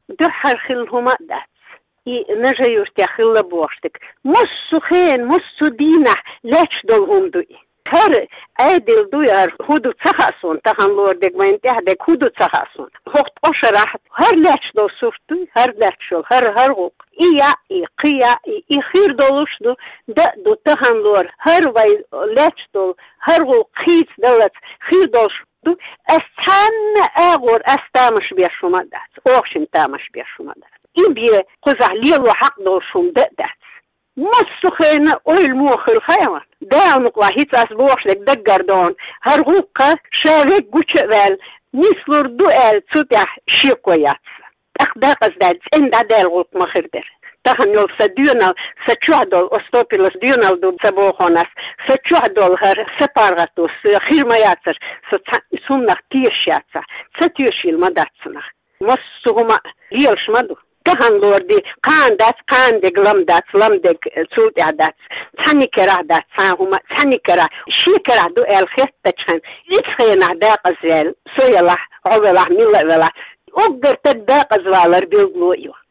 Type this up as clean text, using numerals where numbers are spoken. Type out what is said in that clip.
دحر خلهما دات نجيوش تخيل بوشتك مصو خين مصو دينا ليش دول هندوي هر عادل دوير هدو تخاسون تهان لور دك وين تهدك هدو تخاسون وقت أشرح هر ليش دول سوفتوي هر ليش هر غوق إيا قيا خير دولوش دو دو تهان لور هر وي ليش دول هر غوق خيت دولت خير دولش دو استان أغور استامش بيشوما دات أوشن تامش بيشوما دات إبيه قزع ليلو حق دولشوم دات مصو خينا أول موخر خيوان داونق واحد أسبوعش لك دقردون هرغوقة شارك قوشوال نسلور دوال تسوتح شيقويات أخداق أزداد إندا دال غوق مخردر تهن يول سديونال سچوادول أستوبيلوس ديونال دو سبوخوناس سچوادول هر سپارغتوس خير مياتر سنخ تيشياتسا ستيوشيل مداتسنخ مصو هما ليلش مدو تهان لوردي قان دك لم دك سود عدات ثاني كرا دات هما ثاني كرا شي كرا دو الخيت تشان يتخين عداق زال سويلا عولا ميلا ولا أقدر تداق زوالر بيلغلو